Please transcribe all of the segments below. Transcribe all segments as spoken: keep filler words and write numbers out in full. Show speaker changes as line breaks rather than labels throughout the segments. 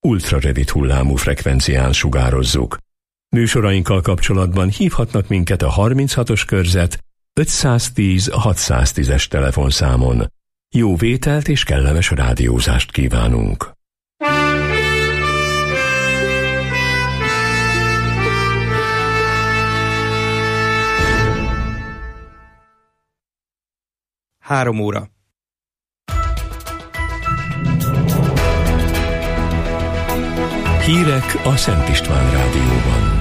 ultrarövid hullámú frekvencián sugározzuk. Műsorainkkal kapcsolatban hívhatnak minket a harminchatos körzet ötszáztíz hatszáztízes telefonszámon. Jó vételt és kellemes rádiózást kívánunk!
Három óra.
Hírek a Szent István Rádióban.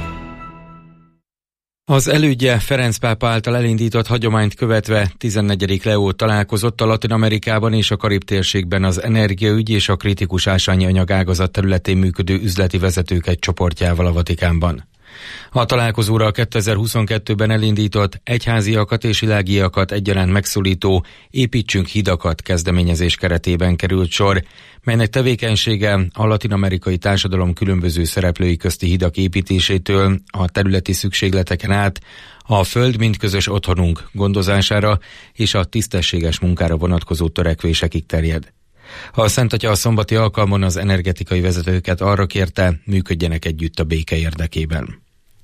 Az elődje Ferenc pápa által elindított hagyományt követve tizennegyedik Leó találkozott a Latin-Amerikában és a Karib-térségben az energiaügy és a kritikus ásványi anyag ágazat területén működő üzleti vezetők egy csoportjával a Vatikánban. A találkozóra a kétezer-huszonkettőben elindított egyháziakat és világiakat egyaránt megszólító Építsünk hidakat kezdeményezés keretében került sor, melynek tevékenysége a latin-amerikai társadalom különböző szereplői közti hidak építésétől a területi szükségleteken át a föld mint közös otthonunk gondozására és a tisztességes munkára vonatkozó törekvésekig terjed. A Szent Atya a szombati alkalmon az energetikai vezetőket arra kérte, működjenek együtt a béke érdekében.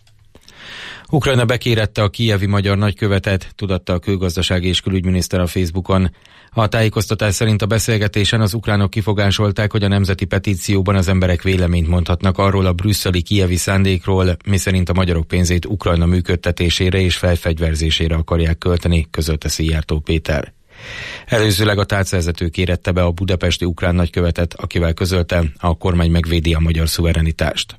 Ukrajna bekérette a kijevi magyar nagykövetet, tudatta a külgazdasági és külügyminiszter a Facebookon. A tájékoztatás szerint a beszélgetésen az ukránok kifogásolták, hogy a nemzeti petícióban az emberek véleményt mondhatnak arról a brüsszeli kijevi szándékról, miszerint a magyarok pénzét Ukrajna működtetésére és felfegyverzésére akarják költeni, közölte Szijjártó Péter. Előzőleg a tárcavezető kérette be a budapesti ukrán nagykövetet, akivel közölte, a kormány megvédi a magyar szuverenitást.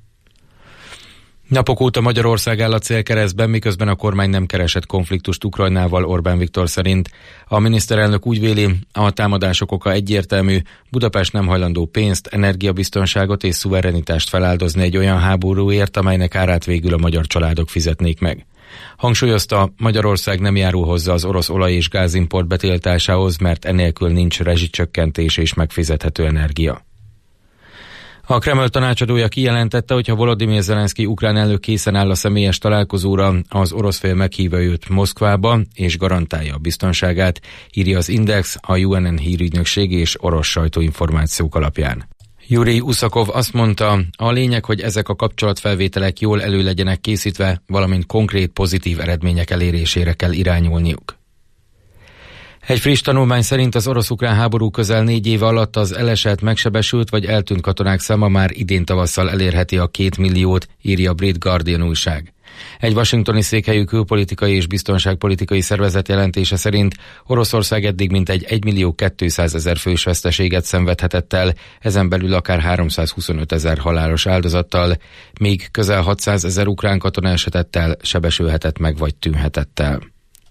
Napok óta Magyarország áll a célkeresztben, miközben a kormány nem keresett konfliktust Ukrajnával, Orbán Viktor szerint. A miniszterelnök úgy véli, a támadások oka egyértelmű, Budapest nem hajlandó pénzt, energiabiztonságot és szuverenitást feláldozni egy olyan háborúért, amelynek árát végül a magyar családok fizetnék meg. Hangsúlyozta, Magyarország nem járul hozzá az orosz olaj- és gázimport betiltásához, mert enélkül nincs rezsicsökkentés és megfizethető energia. A Kreml tanácsadója kijelentette, hogy ha Volodymyr Zelenszky ukrán elnök készen áll a személyes találkozóra, az orosz fél meghívja őt Moszkvába és garantálja a biztonságát, írja az Index, a U N N hírügynökség és orosz sajtóinformációk alapján. Jurij Uszakov azt mondta, a lényeg, hogy ezek a kapcsolatfelvételek jól elő legyenek készítve, valamint konkrét pozitív eredmények elérésére kell irányulniuk. Egy friss tanulmány szerint az orosz-ukrán háború közel négy éve alatt az elesett, megsebesült vagy eltűnt katonák száma már idén tavasszal elérheti a két milliót, írja a brit Guardian újság. Egy washingtoni székhelyű külpolitikai és biztonságpolitikai szervezet jelentése szerint Oroszország eddig mintegy egy millió kétszázezer fős veszteséget szenvedhetett el, ezen belül akár háromszázhuszonöt ezer halálos áldozattal, míg közel hatszázezer ukrán katona eshetett el, sebesülhetett meg vagy tűnhetett el.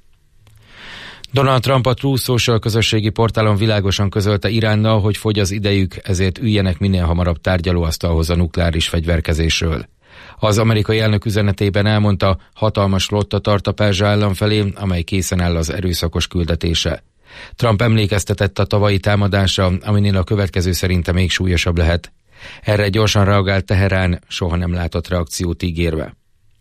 Donald Trump a Truth Social közösségi portálon világosan közölte Iránnal, hogy fogy az idejük, ezért üljenek minél hamarabb tárgyalóasztalhoz a nukleáris fegyverkezésről. Az amerikai elnök üzenetében elmondta, hatalmas flotta tart a perzsa állam felé, amely készen áll az erőszakos küldetése. Trump emlékeztetett a tavalyi támadásra, aminél a következő szerinte még súlyosabb lehet. Erre gyorsan reagált Teherán, soha nem látott reakciót ígérve.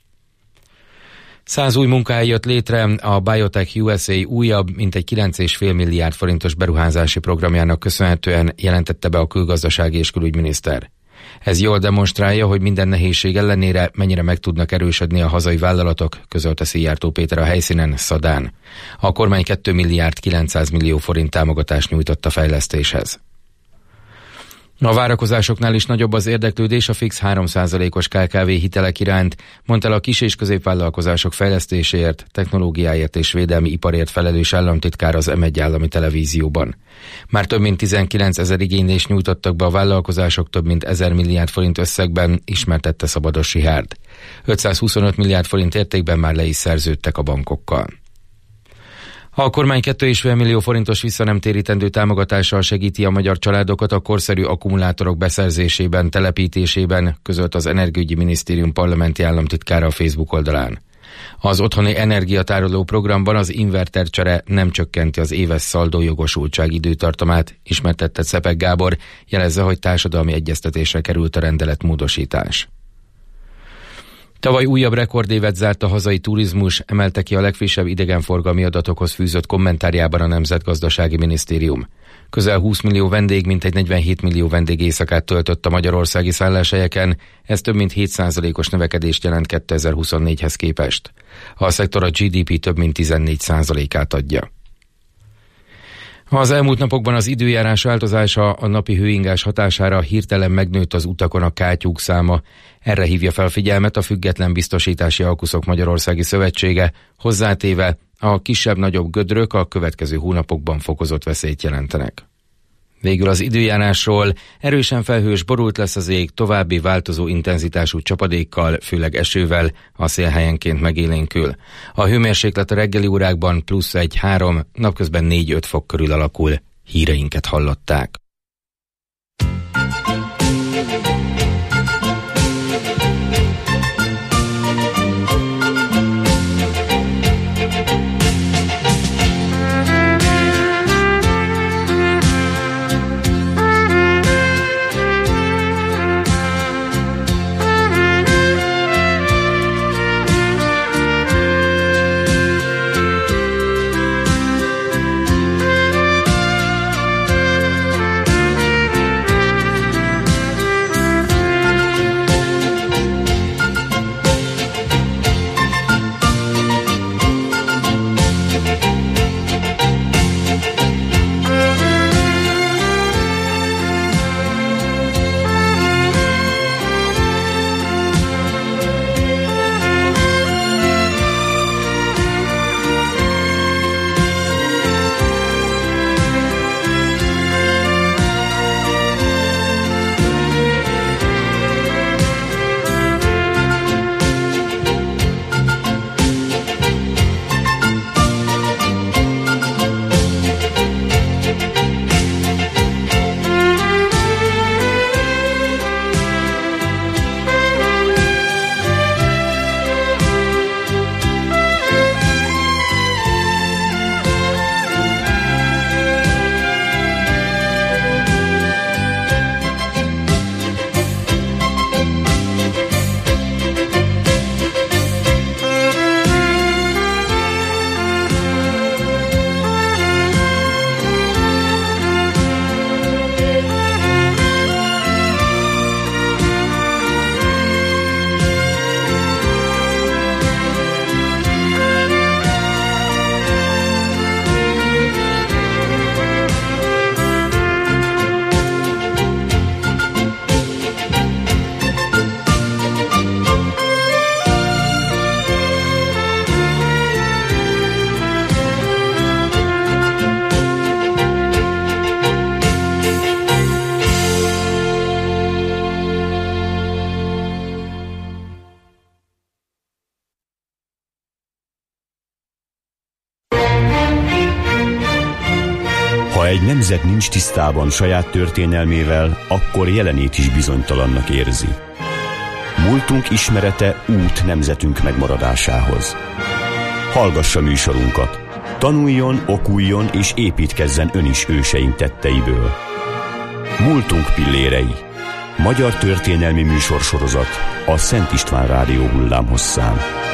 Száz új munkahely jött létre a Biotech U S A újabb, mintegy kilenc egész öt milliárd forintos beruházási programjának köszönhetően, jelentette be a külgazdasági és külügyminiszter. Ez jól demonstrálja, hogy minden nehézség ellenére mennyire meg tudnak erősödni a hazai vállalatok, közölte Szijjártó Péter a helyszínen, Szadán. A kormány két milliárd kilencszáz millió forint támogatást nyújtott a fejlesztéshez. A várakozásoknál is nagyobb az érdeklődés a fix három százalékos K K V hitelek iránt, mondta el a kis- és középvállalkozások fejlesztéséért, technológiáért és védelmi iparért felelős államtitkár az M egy állami televízióban. Már több mint tizenkilencezer igénylést nyújtottak be a vállalkozások több mint ezer milliárd forint összegben, ismertette Szabados Rihárd. ötszázhuszonöt milliárd forint értékben már le is szerződtek a bankokkal. A kormány két egész öt millió forintos visszanemtérítendő támogatással segíti a magyar családokat a korszerű akkumulátorok beszerzésében, telepítésében, közölt az Energiaügyi Minisztérium parlamenti államtitkára a Facebook oldalán. Az otthoni energiatároló programban az invertercsere nem csökkenti az éves szaldójogosultság időtartamát, ismertette Szepek Gábor, jelezze, hogy társadalmi egyeztetésre került a rendelet módosítás. Tavaly újabb rekordévet zárt a hazai turizmus, emelte ki a legfrissebb idegenforgalmi adatokhoz fűzött kommentárjában a Nemzetgazdasági Minisztérium. Közel húsz millió vendég, mintegy negyvenhét millió vendég éjszakát töltött a magyarországi szálláshelyeken, ez több mint hét százalékos növekedést jelent kétezer-huszonnégyhez képest. A szektor a gé dé pé több mint tizennégy százalékát adja. Az elmúlt napokban az időjárás változása, a napi hőingás hatására hirtelen megnőtt az utakon a kátyúk száma. Erre hívja fel figyelmet a Független Biztosítási Alkuszok Magyarországi Szövetsége, hozzátéve, a kisebb-nagyobb gödrök a következő hónapokban fokozott veszélyt jelentenek. Végül az időjárásról: erősen felhős, borult lesz az ég, további változó intenzitású csapadékkal, főleg esővel, a szél helyenként megélénkül. A hőmérséklet a reggeli órákban plusz egy-három, napközben négy-öt fok körül alakul. Híreinket hallották.
Ha egy nemzet nincs tisztában saját történelmével, akkor jelenét is bizonytalannak érzi. Múltunk ismerete út nemzetünk megmaradásához. Hallgassa műsorunkat. Tanuljon, okuljon és építkezzen ön is őseink tetteiből. Múltunk pillérei. Magyar történelmi műsorsorozat a Szent István Rádió hullámhosszán.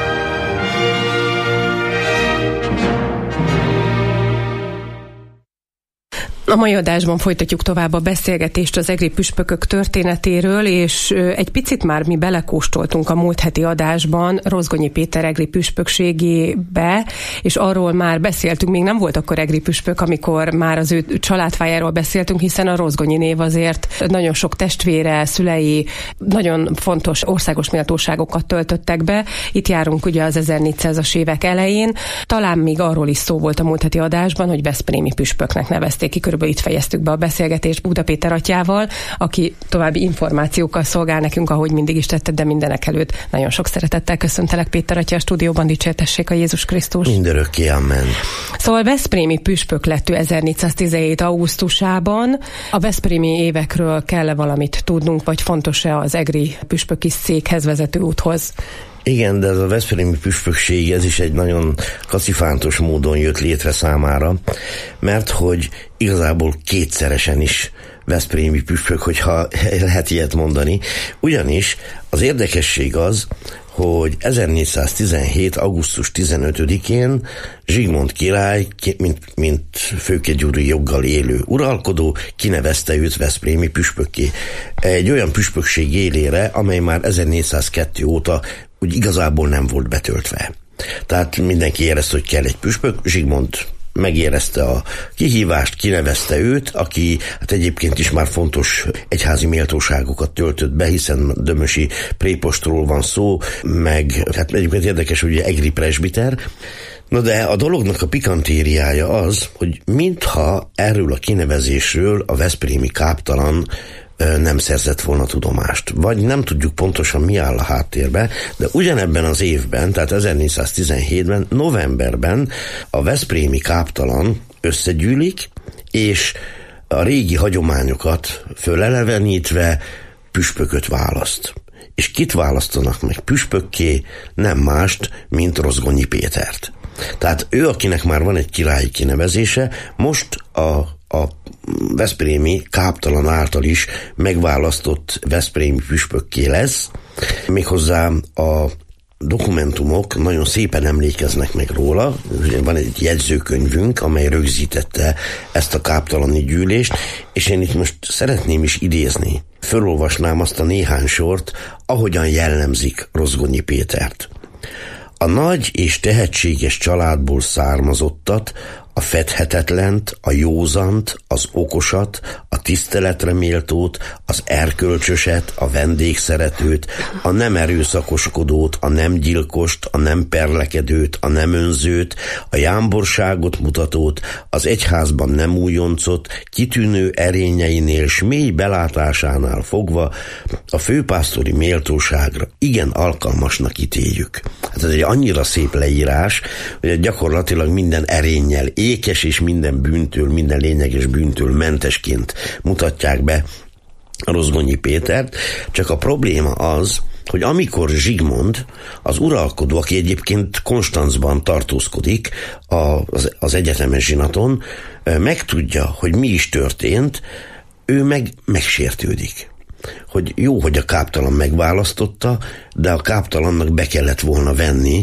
A mai adásban folytatjuk tovább a beszélgetést az egri püspökök történetéről, és egy picit már mi belekóstoltunk a múlt heti adásban Rozgonyi Péter egri püspökségébe, és arról már beszéltünk, még nem volt akkor egri püspök, amikor már az ő családfájáról beszéltünk, hiszen a Rozgonyi név azért nagyon sok testvére, szülei nagyon fontos országos méltóságokat töltöttek be. Itt járunk ugye az ezernégyszázas évek elején. Talán még arról is szó volt a múlt heti adásban, hogy veszprémi püspöknek nevezték ki. Körülbelül itt fejeztük be a beszélgetést Buda Péter atyával, aki további információkkal szolgál nekünk, ahogy mindig is tetted, de mindenek előtt nagyon sok szeretettel köszöntelek, Péter atya, a stúdióban. Dicsértessék a Jézus Krisztus.
Mindörökké, amen.
Szóval veszprémi püspök lett ő ezernégyszáztizenhét augusztusában. A veszprémi évekről kell-e valamit tudnunk, vagy fontos-e az egri püspöki székhez vezető úthoz?
Igen, de ez a veszprémi püspökség, ez is egy nagyon kacifántos módon jött létre számára, mert hogy igazából kétszeresen is veszprémi püspök, hogyha lehet ilyet mondani. Ugyanis az érdekesség az, hogy ezernégyszáztizenhét. augusztus tizenötödikén Zsigmond király, mint, mint főkegyúri joggal élő uralkodó, kinevezte őt veszprémi püspökké. Egy olyan püspökség élére, amely már ezernégyszázkettő óta úgy igazából nem volt betöltve. Tehát mindenki érezte, hogy kell egy püspök. Zsigmond megérezte a kihívást, kinevezte őt, aki hát egyébként is már fontos egyházi méltóságokat töltött be, hiszen dömösi prépostról van szó, meg hát egyébként érdekes, hogy egri presbiter. Na de a dolognak a pikantériája az, hogy mintha erről a kinevezésről a veszprémi káptalan nem szerzett volna tudomást. Vagy nem tudjuk pontosan, mi áll a háttérbe, de ugyanebben az évben, tehát ezernégyszáztizenhétben, novemberben a veszprémi káptalan összegyűlik, és a régi hagyományokat fölelevenítve püspököt választ. És kit választanak meg püspökké? Nem mást, mint Rozgonyi Pétert. Tehát ő, akinek már van egy királyi kinevezése, most a, a veszprémi káptalan által is megválasztott veszprémi püspökké lesz. Méghozzá a dokumentumok nagyon szépen emlékeznek meg róla. Van egy jegyzőkönyvünk, amely rögzítette ezt a káptalani gyűlést, és én itt most szeretném is idézni. Fölolvasnám azt a néhány sort, ahogyan jellemzik Rozgonyi Pétert. A nagy és tehetséges családból származottat, a fedhetetlent, a józant, az okosat, a tiszteletre méltót, az erkölcsöset, a vendégszeretőt, a nem erőszakoskodót, a nem gyilkost, a nem perlekedőt, a nem önzőt, a jámborságot mutatót, az egyházban nem újoncot, kitűnő erényeinél s mély belátásánál fogva a főpásztori méltóságra igen alkalmasnak ítéljük. Hát ez egy annyira szép leírás, hogy gyakorlatilag minden erénnyel, ékes és minden bűntől, minden lényeges bűntől mentesként mutatják be Rozgonyi Pétert, csak a probléma az, hogy amikor Zsigmond, az uralkodó, aki egyébként Konstanzban tartózkodik az, az egyetemes zsinaton, megtudja, hogy mi is történt, ő meg megsértődik. Hogy jó, hogy a káptalan megválasztotta, de a káptalannak be kellett volna venni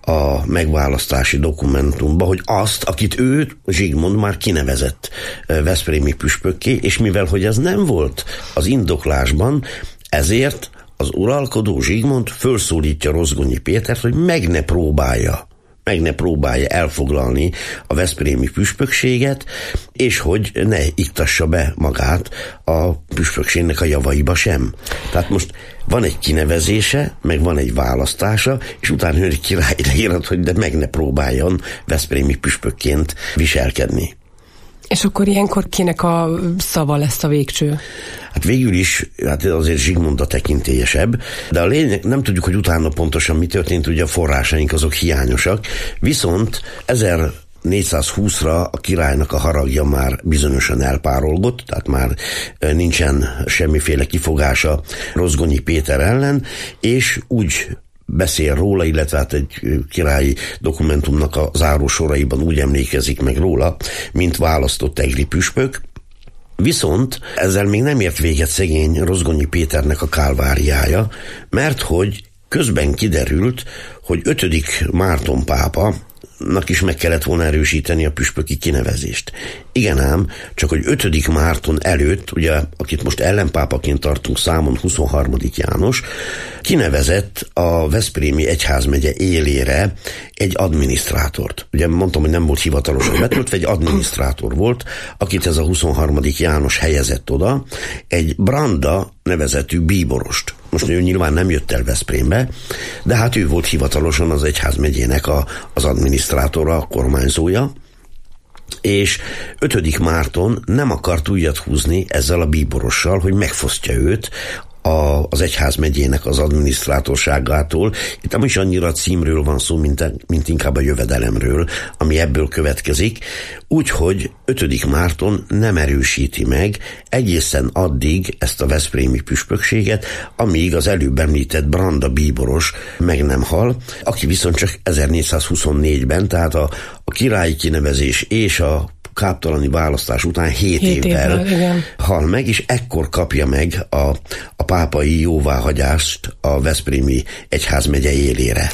a megválasztási dokumentumba, hogy azt, akit ő, Zsigmond már kinevezett veszprémi püspökké, és mivel, hogy ez nem volt az indoklásban, ezért az uralkodó Zsigmond fölszólítja Rozgonyi Pétert, hogy meg ne próbálja, meg ne próbálja elfoglalni a veszprémi püspökséget, és hogy ne iktassa be magát a püspökségnek a javaiba sem. Tehát most van egy kinevezése, meg van egy választása, és utána jön egy király leírat, hogy de meg ne próbáljon veszprémi püspökként viselkedni.
És akkor ilyenkor kinek a szava lesz a végső?
Hát végül is, hát azért Zsigmond a tekintélyesebb, de a lényeg, nem tudjuk, hogy utána pontosan mi történt, ugye a forrásaink azok hiányosak, viszont ezernégyszázhúszra a királynak a haragja már bizonyosan elpárolgott, tehát már nincsen semmiféle kifogása Rozgonyi Péter ellen, és úgy beszél róla, illetve hát egy királyi dokumentumnak a záró soraiban úgy emlékezik meg róla, mint választott egri püspök. Viszont ezzel még nem ért véget szegény Rozgonyi Péternek a kálváriája, mert hogy közben kiderült, hogy ötödik Márton pápa is meg kellett volna erősíteni a püspöki kinevezést. Igen ám, csak hogy ötödik Márton előtt, ugye, akit most ellenpápaként tartunk számon, huszonharmadik János, kinevezett a veszprémi egyházmegye élére egy adminisztrátort. Ugye mondtam, hogy nem volt hivatalosan betöltve, egy adminisztrátor volt, akit ez a huszonharmadik János helyezett oda, egy Branda nevezetű bíborost. Most ő nyilván nem jött el Veszprémbe, de hát ő volt hivatalosan az egyházmegyének a, az adminisztrátora, a kormányzója, és ötödik Márton nem akart újat húzni ezzel a bíborossal, hogy megfosztja őt a, az egyházmegyének az adminisztrátorságától. Itt nem is annyira a címről van szó, mint, mint inkább a jövedelemről, ami ebből következik. Úgyhogy ötödik Márton nem erősíti meg egészen addig ezt a veszprémi püspökséget, amíg az előbb említett Branda bíboros meg nem hal, aki viszont csak ezernégyszázhuszonnégyben, tehát a, a királyi kinevezés és a káptalani választás után hét,
hét
évvel,
évvel
hal meg, és ekkor kapja meg a, a pápai jóváhagyást a veszprémi egyházmegye élére.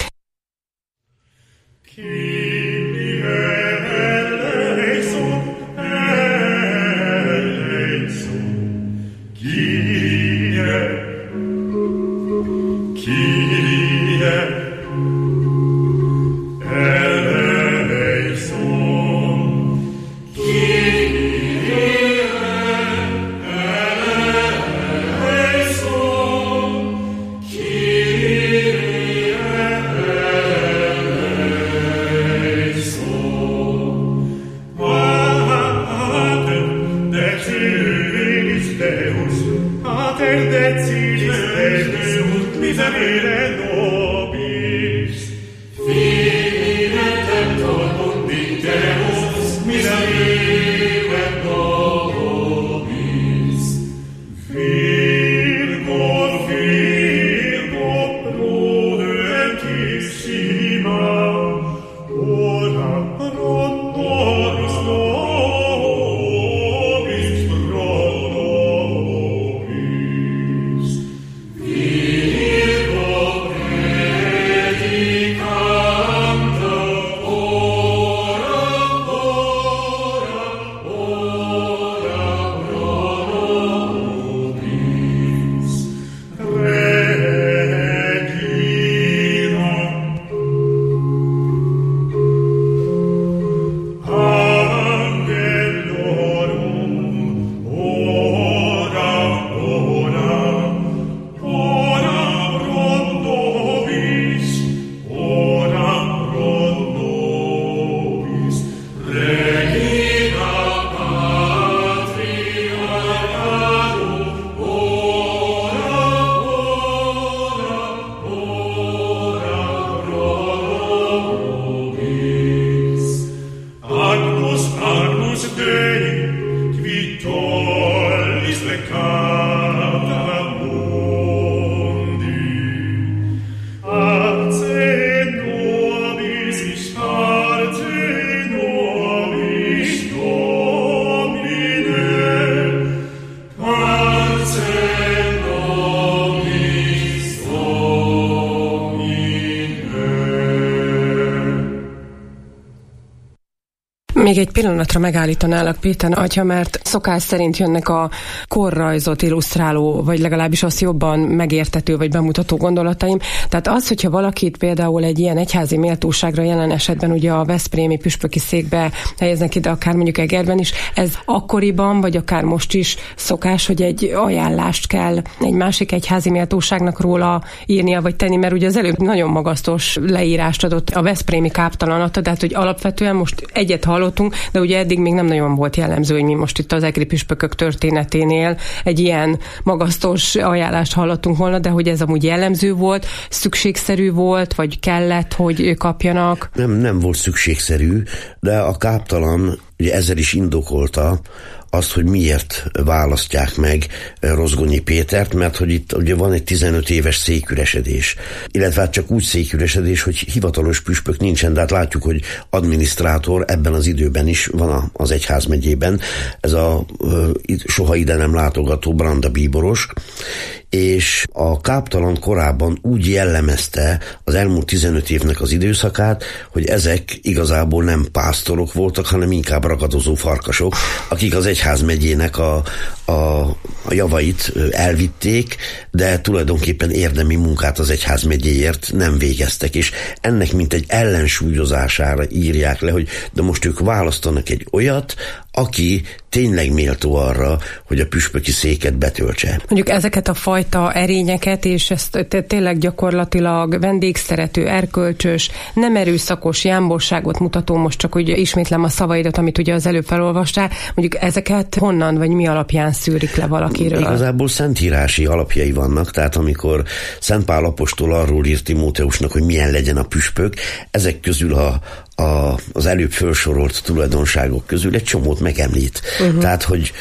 Még egy pillanatra megállítanálak, Péter atya, mert szokás szerint jönnek a korrajzot illusztráló, vagy legalábbis azt jobban megértető, vagy bemutató gondolataim. Tehát az, hogyha valakit például egy ilyen egyházi méltóságra jelen esetben ugye a veszprémi püspöki székbe helyeznek ide, akár mondjuk Egerben is, ez akkoriban, vagy akár most is szokás, hogy egy ajánlást kell egy másik egyházi méltóságnak róla írnia, vagy tenni, mert ugye az előbb nagyon magasztos leírást adott a veszprémi káptalanata, tehát hogy alapvetően most egyet hallott, de ugye eddig még nem nagyon volt jellemző, hogy mi most itt az egri püspökök történeténél egy ilyen magasztos ajánlást hallottunk volna, de hogy ez amúgy jellemző volt, szükségszerű volt, vagy kellett, hogy kapjanak?
Nem, nem volt szükségszerű, de a káptalan ugye ezzel is indokolta azt, hogy miért választják meg Rozgonyi Pétert, mert hogy itt ugye van egy tizenöt éves széküresedés. Illetve hát csak úgy széküresedés, hogy hivatalos püspök nincsen, de hát látjuk, hogy adminisztrátor ebben az időben is van az egyházmegyében. Ez a soha ide nem látogató Branda bíboros, és a káptalan korábban úgy jellemezte az elmúlt tizenöt évnek az időszakát, hogy ezek igazából nem pásztorok voltak, hanem inkább ragadozó farkasok, akik az egyházmegyének a, a, a javait elvitték, de tulajdonképpen érdemi munkát az egyházmegyéért nem végeztek, és ennek mint egy ellensúlyozására írják le, hogy de most ők választanak egy olyat, aki tényleg méltó arra, hogy a püspöki széket betöltse.
Mondjuk ezeket a fajta erényeket, és ezt tényleg gyakorlatilag vendégszerető, erkölcsös, nem erőszakos jámborságot mutató, most csak úgy ismétlem a szavaidat, amit ugye az előbb felolvastál, mondjuk ezeket honnan, vagy mi alapján szűrik le valakiről?
Igazából szentírási alapjai vannak, tehát amikor Szent Pál apostol arról írt Timóteusnak, hogy milyen legyen a püspök, ezek közül a A, az előbb felsorolt tulajdonságok közül egy csomót megemlít. Uh-huh. Tehát, hogy,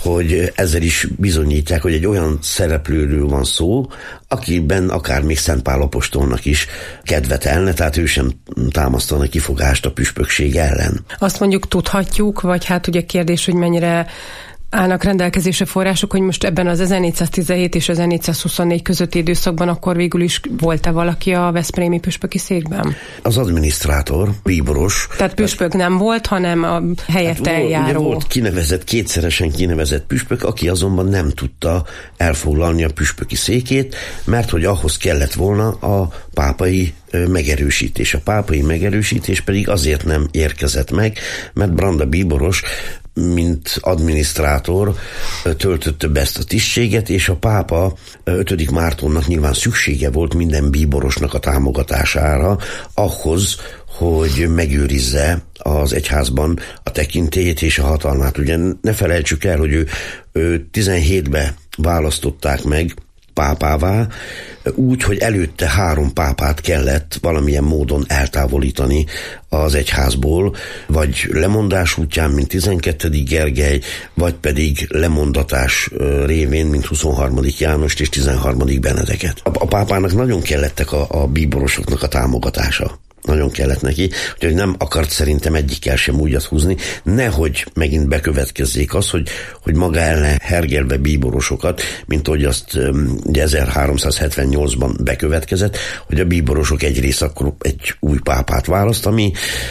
hogy ezzel is bizonyítják, hogy egy olyan szereplőről van szó, akiben akár még Szent Pál apostolnak is kedvetelne, tehát ő sem támasztana kifogást a püspökség ellen.
Azt mondjuk tudhatjuk, vagy hát ugye kérdés, hogy mennyire állnak rendelkezésre források, hogy most ebben az ezernégyszáztizenhét és ezernégyszázhuszonnégy közötti időszakban akkor végül is volt-e valaki a veszprémi püspöki székben?
Az adminisztrátor, bíboros.
Tehát püspök nem volt, hanem a helyette hát, eljáró.
Volt kinevezett, kétszeresen kinevezett püspök, aki azonban nem tudta elfoglalni a püspöki székét, mert hogy ahhoz kellett volna a pápai megerősítés. A pápai megerősítés pedig azért nem érkezett meg, mert Branda bíboros mint adminisztrátor töltötte be ezt a tisztséget, és a pápa ötödik Mártonnak nyilván szüksége volt minden bíborosnak a támogatására ahhoz, hogy megőrizze az egyházban a tekintélyét és a hatalmát. Ugye ne felejtsük el, hogy ő, ő tizenhétben választották meg pápává, úgy, hogy előtte három pápát kellett valamilyen módon eltávolítani az egyházból, vagy lemondás útján, mint tizenkettedik Gergely, vagy pedig lemondatás révén, mint huszonharmadik Jánost és tizenharmadik Benedeket. A pápának nagyon kellettek a, a bíborosoknak a támogatása. Nagyon kellett neki, úgyhogy nem akart szerintem egyikkel sem újat húzni, nehogy megint bekövetkezzék az, hogy, hogy maga ellen hergelve bíborosokat, mint ahogy azt ugye ezerháromszázhetvennyolcban bekövetkezett, hogy a bíborosok egy rész akkor egy új pápát választ, ami,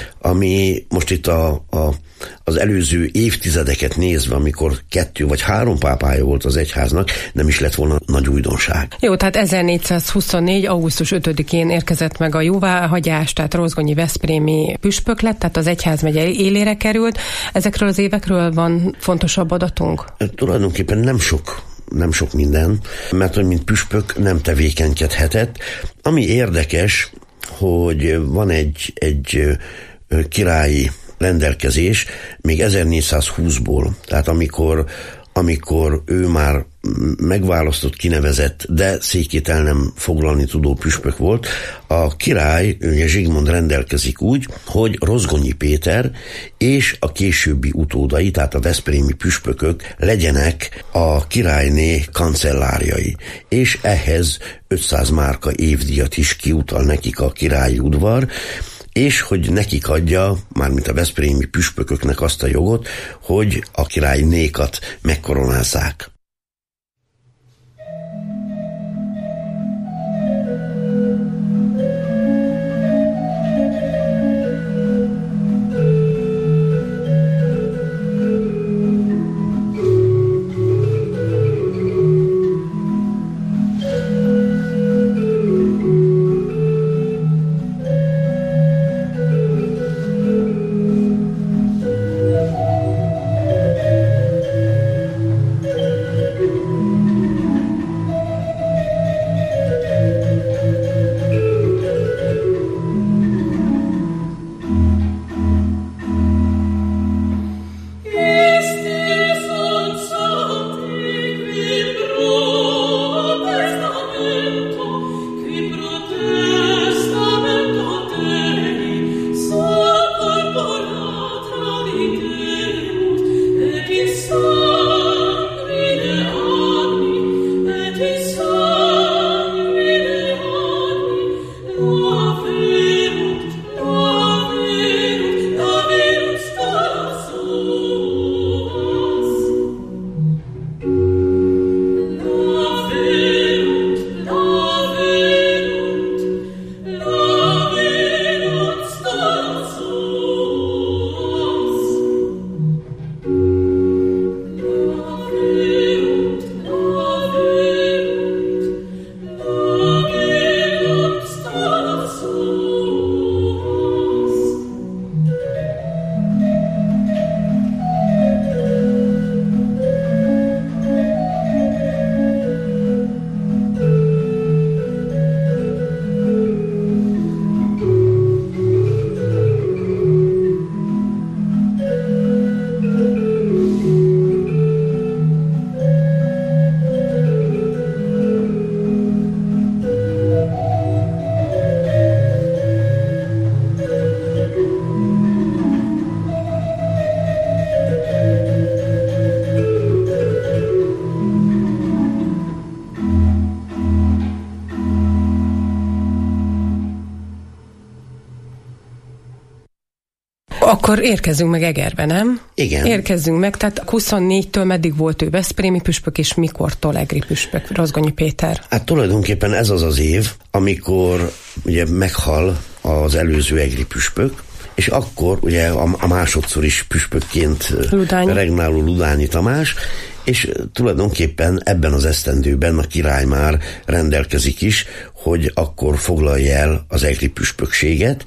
ami most itt a, a, az előző évtizedeket nézve, amikor kettő vagy három pápája volt az egyháznak, nem is lett volna nagy újdonság.
Jó, tehát ezernégyszázhuszonnégy. augusztus ötödikén érkezett meg a jóváhagyás, tehát rozgonyi veszprémi püspök lett, tehát az egyházmegye élére került. Ezekről az évekről van fontosabb adatunk?
Tulajdonképpen nem sok nem sok minden, mert hogy mint püspök nem tevékenykedhetett. Ami érdekes, hogy van egy, egy királyi rendelkezés még ezernégyszázhúszból, tehát amikor, amikor ő már megválasztott, kinevezett, de székét el nem foglalni tudó püspök volt, a király, ugye Zsigmond rendelkezik úgy, hogy Rozgonyi Péter és a későbbi utódai, tehát a veszprémi püspökök legyenek a királyné kancellárjai, és ehhez ötszáz márka évdíjat is kiutal nekik a királyi udvar, és hogy nekik adja, mármint a veszprémi püspököknek azt a jogot, hogy a királynékat megkoronázzák.
Akkor érkezzünk meg Egerbe, nem?
Igen.
Érkezzünk meg, tehát huszonnégytől meddig volt ő veszprémi püspök, és mikortól egri püspök, Rozgonyi Péter?
Hát tulajdonképpen ez az az év, amikor ugye meghal az előző egri püspök, és akkor ugye a, a másodszor is püspökként Ludányi. regnáló Ludányi Tamás, és tulajdonképpen ebben az esztendőben a király már rendelkezik is, hogy akkor foglalja el az egri püspökséget,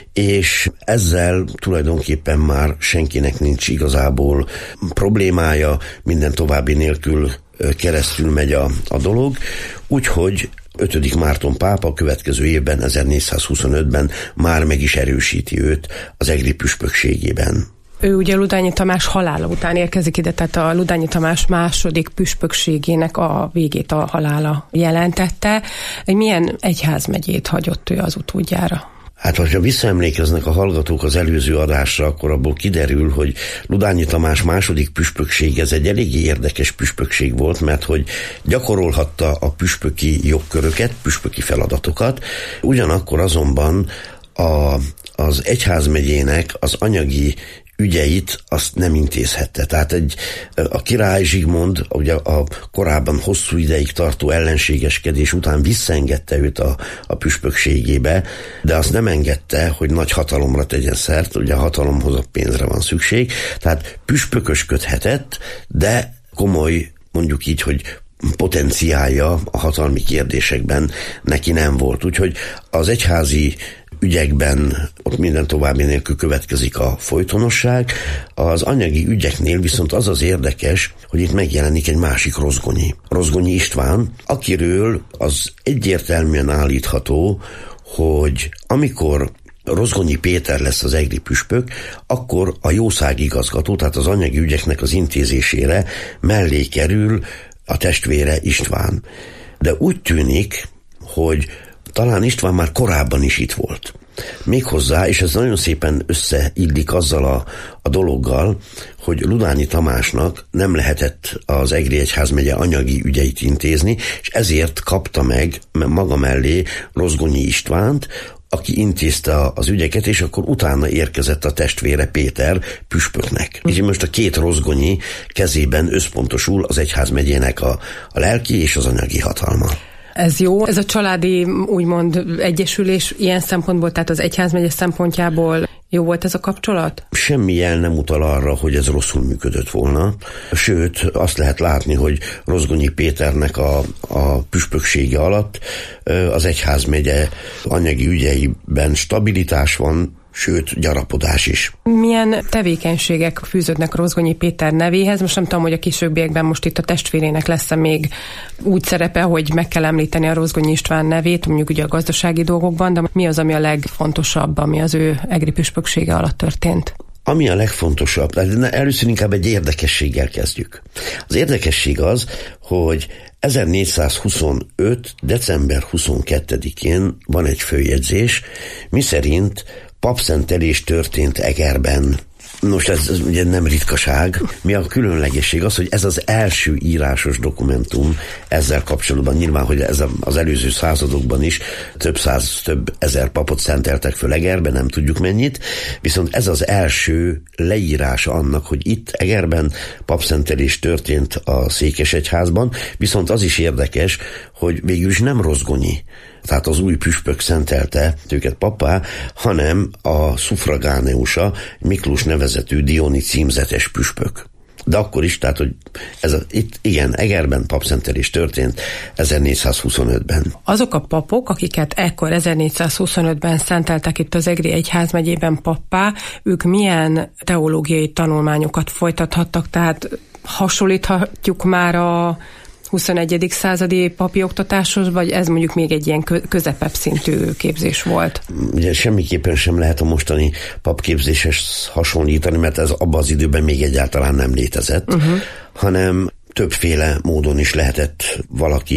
és ezzel tulajdonképpen már senkinek nincs igazából problémája, minden további nélkül keresztül megy a, a dolog, úgyhogy ötödik Márton pápa a következő évben, ezernégyszázhuszonötben már meg is erősíti őt az egri püspökségében.
Ő ugye Ludányi Tamás halála után érkezik ide, tehát a Ludányi Tamás második püspökségének a végét a halála jelentette. Milyen egyházmegyét hagyott ő az utódjára?
Hát, ha visszaemlékeznek a hallgatók az előző adásra, akkor abból kiderül, hogy Ludányi Tamás második püspökség, ez egy eléggé érdekes püspökség volt, mert hogy gyakorolhatta a püspöki jogköröket, püspöki feladatokat, ugyanakkor azonban a, az egyházmegyének az anyagi ügyeit azt nem intézhette. Tehát egy, a király Zsigmond ugye a korábban hosszú ideig tartó ellenségeskedés után visszaengedte őt a, a püspökségébe, de azt nem engedte, hogy nagy hatalomra tegyen szert, ugye a hatalomhoz a pénzre van szükség, tehát püspökösködhetett, de komoly, mondjuk így, hogy potenciálja a hatalmi kérdésekben neki nem volt. Úgyhogy az egyházi ügyekben ott minden további nélkül következik a folytonosság. Az anyagi ügyeknél viszont az az érdekes, hogy itt megjelenik egy másik Rozgonyi. Rozgonyi István, akiről az egyértelműen állítható, hogy amikor Rozgonyi Péter lesz az egri püspök, akkor a jószágigazgató, tehát az anyagi ügyeknek az intézésére mellé kerül a testvére István. De úgy tűnik, hogy talán István már korábban is itt volt. Méghozzá, és ez nagyon szépen összeillik azzal a, a dologgal, hogy Ludányi Tamásnak nem lehetett az egri egyházmegye anyagi ügyeit intézni, és ezért kapta meg maga mellé Rozgonyi Istvánt, aki intézte az ügyeket, és akkor utána érkezett a testvére Péter püspöknek. És most a két Rozgonyi kezében összpontosul az egyházmegyének a, a lelki és az anyagi hatalma.
Ez jó. Ez a családi, úgymond, egyesülés ilyen szempontból, tehát az egyházmegye szempontjából jó volt ez a kapcsolat? Semmi
jel nem utal arra, hogy ez rosszul működött volna. Sőt, azt lehet látni, hogy Rozgonyi Péternek a, a püspöksége alatt az egyházmegye anyagi ügyeiben stabilitás van, sőt, gyarapodás is.
Milyen tevékenységek fűződnek Rozgonyi Péter nevéhez? Most nem tudom, hogy a későbbiekben most itt a testvérének lesz-e még úgy szerepe, hogy meg kell említeni a Rozgonyi István nevét, mondjuk ugye a gazdasági dolgokban, de mi az, ami a legfontosabb, ami az ő egri püspöksége alatt történt?
Ami a legfontosabb, először inkább egy érdekességgel kezdjük. Az érdekesség az, hogy ezernégyszázhuszonöt. december huszonkettedikén van egy főjegyzés, miszerint papszentelés történt Egerben. Nos, ez, ez ugye nem ritkaság. Mi a különlegesség az, hogy ez az első írásos dokumentum ezzel kapcsolatban. Nyilván, hogy ez az előző századokban is több száz, több ezer papot szenteltek föl Egerben, nem tudjuk mennyit, viszont ez az első leírása annak, hogy itt Egerben papszentelés történt a Székesegyházban, viszont az is érdekes, hogy végül is nem Rozgonyi, tehát az új püspök szentelte őket pappá, hanem a szufragáneusa, Miklós nevezetű Dioni címzetes püspök. De akkor is, tehát, hogy ez a, itt igen, Egerben papszentelés történt ezernégyszázhuszonötben.
Azok a papok, akiket ekkor ezernégyszázhuszonötben szenteltek itt az egri egyházmegyében pappá, ők milyen teológiai tanulmányokat folytathattak, tehát hasonlíthatjuk már a huszonegyedik századi papi oktatáshoz, vagy ez mondjuk még egy ilyen közepebb szintű képzés volt?
Ugye semmiképpen sem lehet a mostani papképzéshez hasonlítani, mert ez abban az időben még egyáltalán nem létezett, uh-huh. hanem többféle módon is lehetett valaki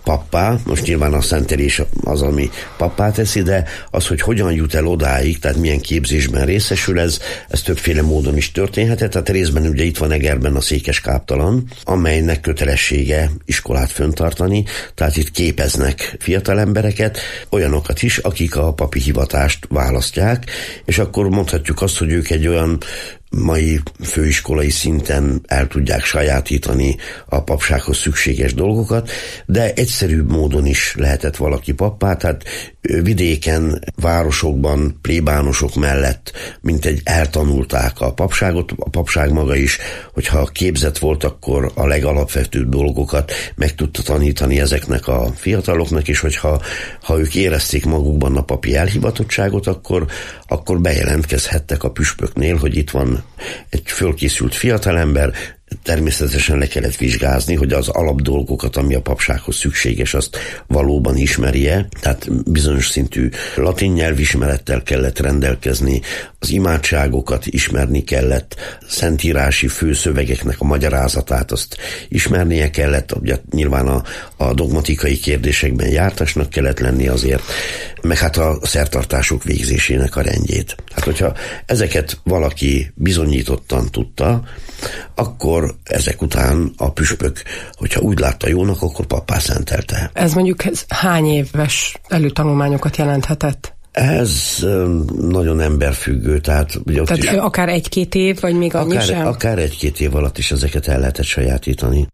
pappá, most nyilván a szentelés az, ami pappá teszi, de az, hogy hogyan jut el odáig, tehát milyen képzésben részesül, ez, ez többféle módon is történhetett. Tehát részben ugye itt van Egerben a székes káptalan, amelynek kötelessége iskolát föntartani, tehát itt képeznek fiatal embereket, olyanokat is, akik a papi hivatást választják, és akkor mondhatjuk azt, hogy ők egy olyan mai főiskolai szinten el tudják sajátítani a papsághoz szükséges dolgokat, de egyszerűbb módon is lehetett valaki pappá, tehát vidéken, városokban, plébánosok mellett mintegy eltanulták a papságot, a papság maga is, hogyha képzett volt, akkor a legalapvetőbb dolgokat meg tudta tanítani ezeknek a fiataloknak, és hogyha ha ők érezték magukban a papi elhivatottságot, akkor, akkor bejelentkezhettek a püspöknél, hogy itt van egy fölkészült fiatalember, természetesen le kellett vizsgázni, hogy az alapdolgokat, ami a papsághoz szükséges, azt valóban ismerje, tehát bizonyos szintű latin nyelvismerettel kellett rendelkezni, az imádságokat ismerni kellett, szentírási főszövegeknek a magyarázatát azt ismernie kellett, ugye nyilván a, a dogmatikai kérdésekben jártasnak kellett lenni azért, meg hát a szertartások végzésének a rendjét. Hát hogyha ezeket valaki bizonyítottan tudta, akkor ezek után a püspök, hogyha úgy látta jónak, akkor pappá szentelte.
Ez mondjuk ez hány éves előtanulmányokat jelenthetett?
Ez nagyon emberfüggő, tehát... Ugye ott
tehát is, akár egy-két év, vagy még annyi
akár,
sem?
Akár egy-két év alatt is ezeket el lehetett sajátítani.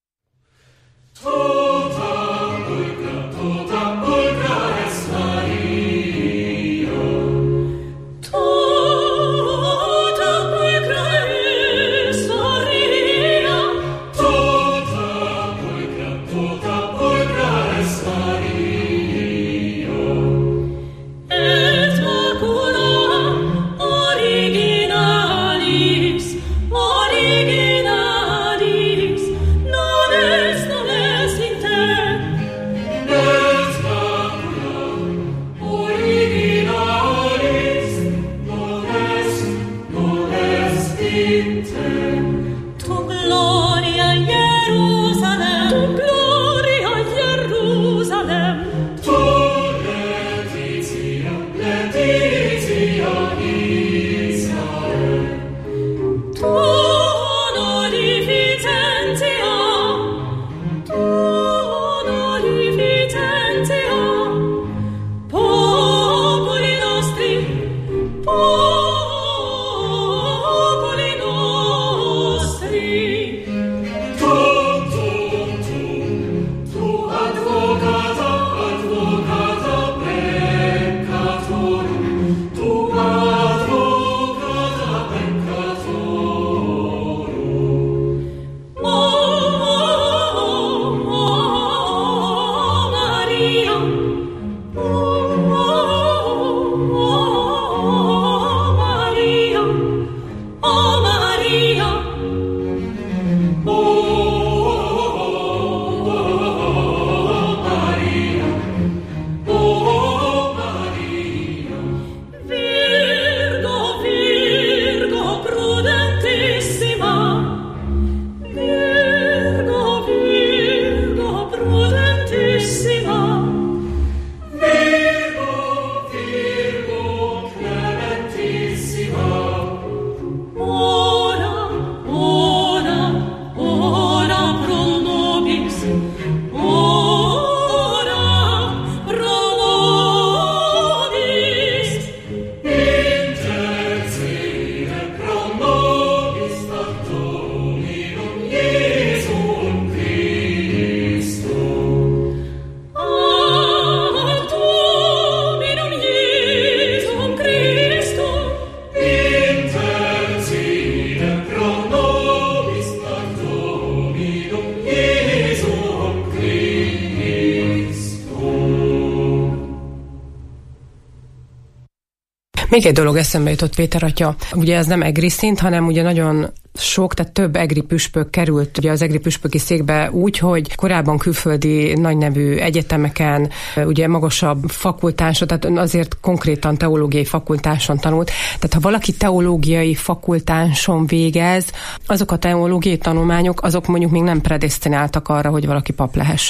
Még egy dolog eszembe jutott, Péter atya. Ugye ez nem egri szint, hanem ugye nagyon sok, tehát több egri püspök került ugye az egri püspöki székbe úgy, hogy korábban külföldi nagynevű egyetemeken, ugye magasabb fakultáson, tehát azért konkrétan teológiai fakultáson tanult. Tehát ha valaki teológiai fakultáson végez, azok a teológiai tanulmányok, azok mondjuk még nem predesztináltak arra, hogy valaki pap lehessen.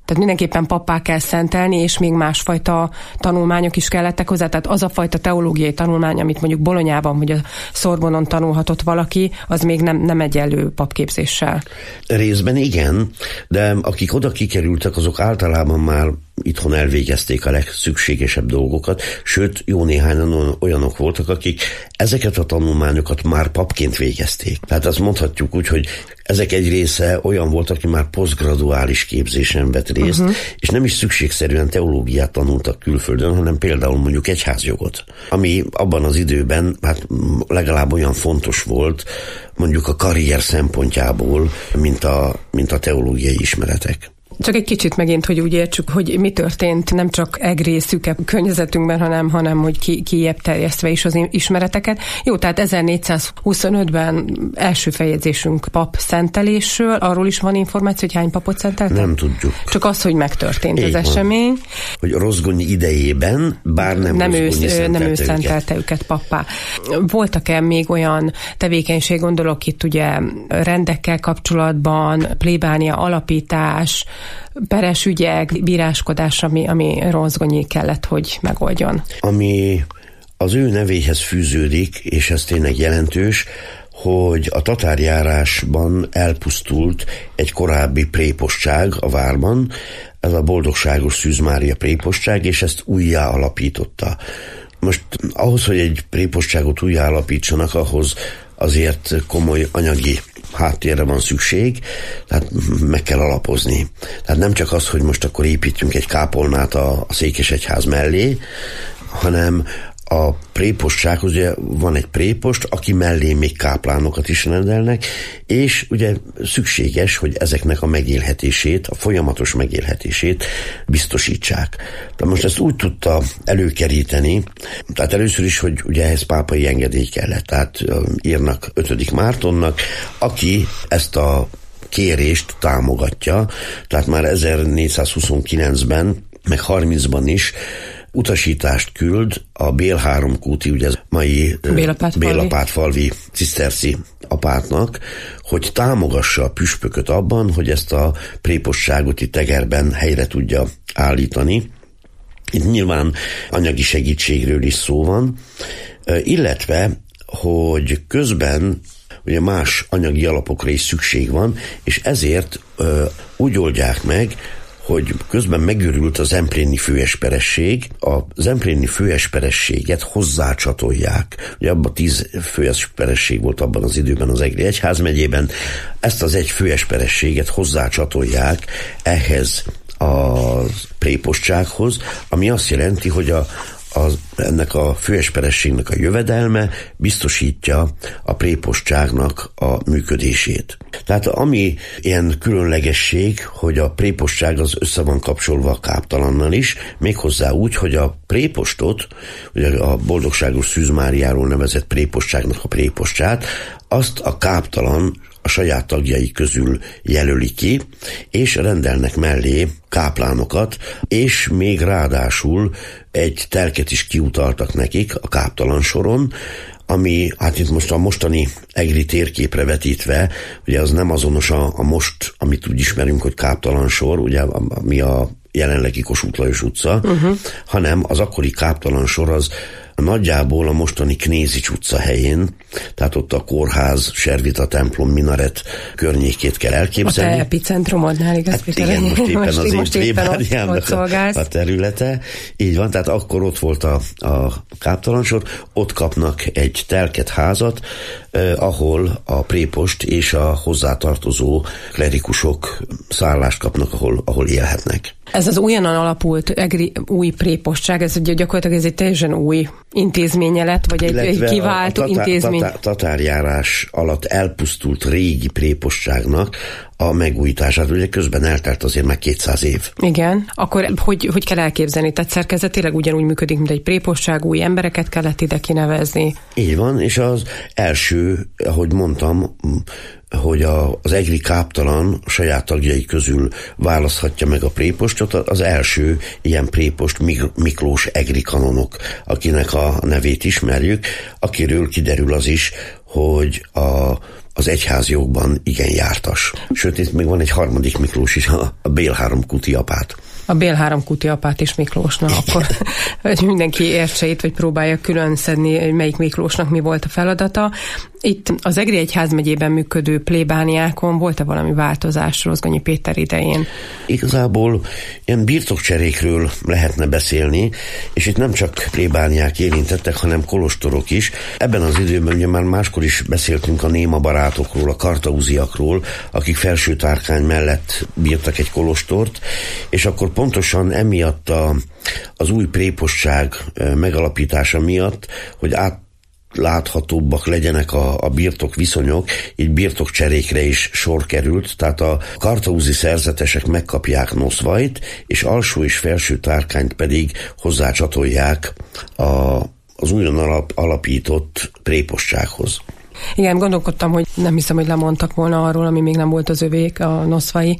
Tehát mindenképpen pappá kell szentelni, és még másfajta tanulmányok is kellettek hozzá. Tehát az a fajta teológiai tanulmány, amit mondjuk Bolonyában vagy a Szorbonon tanulhatott valaki, az még nem, nem egyenlő papképzéssel.
Részben igen, de akik oda kikerültek, azok általában már itthon elvégezték a legszükségesebb dolgokat, sőt, jó néhányan olyanok voltak, akik ezeket a tanulmányokat már papként végezték. Tehát azt mondhatjuk úgy, hogy ezek egy része olyan volt, aki már posztgraduális képzésen vett részt, uh-huh. és nem is szükségszerűen teológiát tanultak külföldön, hanem például mondjuk egyházjogot, ami abban az időben hát legalább olyan fontos volt, mondjuk a karrier szempontjából, mint a, mint a teológiai ismeretek.
Csak egy kicsit megint, hogy úgy értsük, hogy mi történt nem csak egri szűkebb környezetünkben, hanem, hanem hogy ki, kijebb terjesztve is az ismereteket. Jó, tehát ezernégyszázhuszonötben első feljegyzésünk pap szentelésről. Arról is van információ, hogy hány papot szenteltek?
Nem tudjuk.
Csak az, hogy megtörtént Így az van. esemény.
Hogy Rozgonyi idejében, bár nem, nem ő szentelte,
nem ő szentelte őket pappá. Voltak-e még olyan tevékenység, gondolok itt ugye rendekkel kapcsolatban, plébánia alapítás, peres ügyek, bíráskodás, ami, ami Rozgonyi kellett, hogy megoldjon.
Ami az ő nevéhez fűződik, és ez tényleg jelentős, hogy a tatárjárásban elpusztult egy korábbi prépostság a várban, ez a Boldogságos Szűz Mária prépostság, és ezt újjá alapította. Most ahhoz, hogy egy prépostságot újjá alapítsanak, ahhoz azért komoly anyagi háttérre van szükség, tehát meg kell alapozni. Tehát nem csak az, hogy most akkor építünk egy kápolnát a, a Székesegyház mellé, hanem a prépostsághoz ugye van egy prépost, aki mellé még káplánokat is rendelnek, és ugye szükséges, hogy ezeknek a megélhetését, a folyamatos megélhetését biztosítsák. De most ezt úgy tudta előkeríteni, tehát először is, hogy ugye ehhez pápai engedély kellett, tehát írnak ötödik Mártonnak, aki ezt a kérést támogatja, tehát már ezernégyszázhuszonkilencben, meg harmincban is utasítást küld a Bél három kúti, ugye mai Bélapátfalvi ciszterci apátnak, hogy támogassa a püspököt abban, hogy ezt a prépostságot itt Egerben helyre tudja állítani. Itt nyilván anyagi segítségről is szó van, illetve, hogy közben ugye más anyagi alapokra is szükség van, és ezért úgy oldják meg, hogy közben megőrült a zempléni főesperesség, a zempléni főesperességet hozzácsatolják. Ugye abban tíz főesperesség volt abban az időben az Egri Egyházmegyében, ezt az egy főesperességet hozzácsatolják ehhez a prépostsághoz, ami azt jelenti, hogy a Az, ennek a főesperességnek a jövedelme biztosítja a prépostságnak a működését. Tehát ami ilyen különlegesség, hogy a prépostság az össze van kapcsolva a káptalannal is, méghozzá úgy, hogy a prépostot, ugye a Boldogságos Szűz Máriáról nevezett prépostságnak a prépostját, azt a káptalan a saját tagjai közül jelöli ki, és rendelnek mellé káplánokat, és még ráadásul egy telket is kiutaltak nekik a káptalan soron, ami, hát itt most a mostani egri térképre vetítve, ugye az nem azonos a, a most, amit úgy ismerünk, hogy káptalan sor, ugye ami a jelenlegi Kossuth Lajos utca, uh-huh. hanem az akkori káptalan sor az nagyjából a mostani Knézics utca helyén, tehát ott a kórház, Servita templom, minaret környékét kell elképzelni.
A te epicentrumodnál, igaz?
Hát igen, most éppen most, az én plébániámnak a, a területe. Így van, tehát akkor ott volt a, a káptalansor, ott kapnak egy telket házat, eh, ahol a prépost és a hozzátartozó klerikusok szállást kapnak, ahol, ahol élhetnek.
Ez az újonnan alapult egri, új prépostság, ez ugye gyakorlatilag ez egy teljesen új intézménye lett, vagy egy, egy kiváltó a, a tatár, intézmény.
Tatár, tatárjárás alatt elpusztult régi prépostságnak a megújítását, ugye közben eltelt azért meg kétszáz év.
Igen, akkor hogy, hogy kell elképzelni? Tehát szerkezetileg ugyanúgy működik, mint egy prépostság, új embereket kellett ide kinevezni.
Így van, és az első, ahogy mondtam, hogy a, az egri káptalan saját tagjai közül választhatja meg a prépostot, az első ilyen prépost Miklós egri kanonok, akinek a nevét ismerjük, akiről kiderül az is, hogy a az egyházjogban igen jártas. Sőt, itt még van egy harmadik Miklós is, a Bél három kuti apát.
A Bél három kuti apát is Miklósnak, akkor hogy mindenki értse itt, vagy próbálja külön szedni, hogy melyik Miklósnak mi volt a feladata. Itt az Egri egyházmegyében működő plébániákon volt-e valami változás Rozgonyi Péter idején?
Igazából ilyen birtokcserékről lehetne beszélni, és itt nem csak plébániák érintettek, hanem kolostorok is. Ebben az időben ugye már máskor is beszéltünk a néma barátokról, a kartauziakról, akik Felső Tárkány mellett bírtak egy kolostort, és akkor pontosan emiatt a, az új prépostság megalapítása miatt, hogy át láthatóbbak legyenek a, a birtok viszonyok, így birtokcserékre is sor került, tehát a kartauzi szerzetesek megkapják Noszvait, és alsó és felső Tárkányt pedig hozzácsatolják a, az újon alap, alapított prépostsághoz.
Igen, gondolkodtam, hogy nem hiszem, hogy lemondtak volna arról, ami még nem volt az övék, a Noszvai.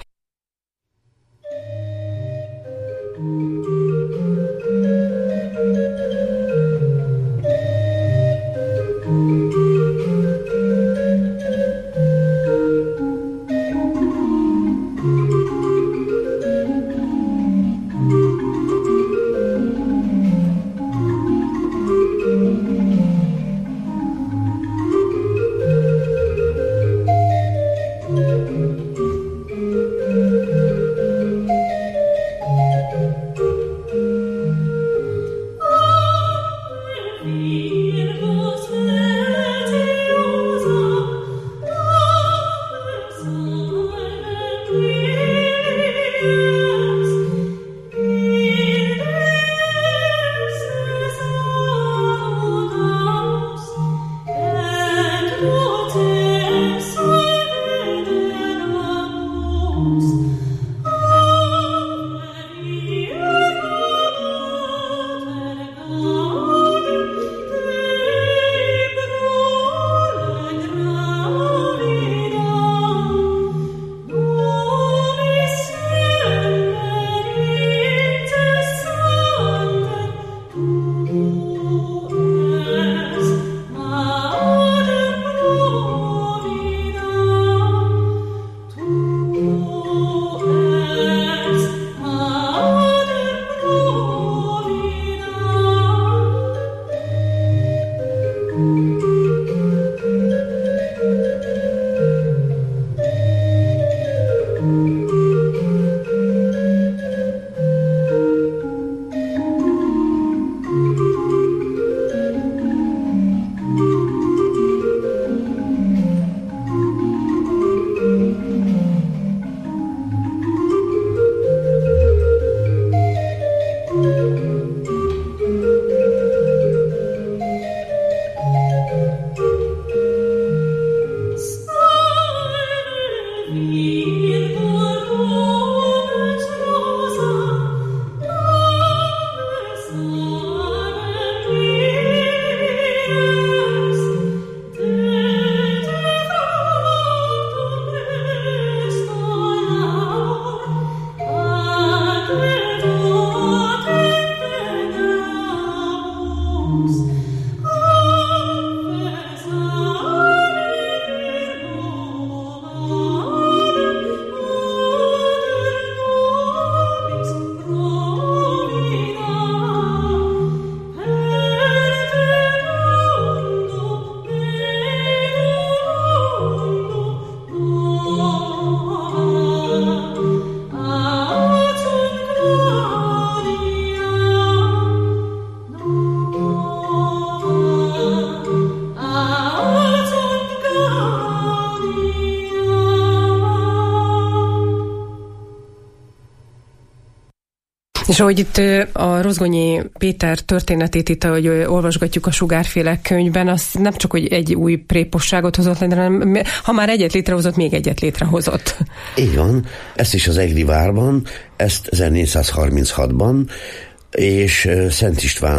És ahogy itt a Rozgonyi Péter történetét itt, ahogy olvasgatjuk a Sugárféle könyvben, az nem csak, hogy egy új prépostságot hozott létre, hanem ha már egyet létrehozott, még egyet létrehozott.
Így van, ezt is az Egri várban, ezt ezernégyszázharminchatban, és Szent István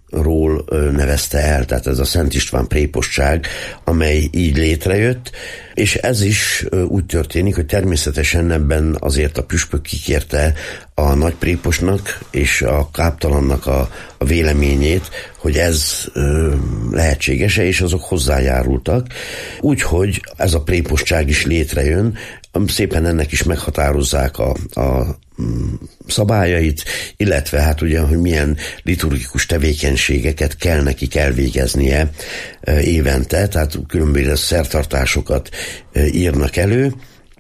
ról nevezte el, tehát ez a Szent István prépostság, amely így létrejött, és ez is úgy történik, hogy természetesen ebben azért a püspök kikérte a nagy prépostnak és a káptalannak a, a véleményét, hogy ez ö, lehetséges-e, és azok hozzájárultak. Úgyhogy ez a prépostság is létrejön, szépen ennek is meghatározzák a, a szabályait, illetve hát ugye, hogy milyen liturgikus tevékenységeket kell nekik elvégeznie évente, tehát különböző szertartásokat írnak elő.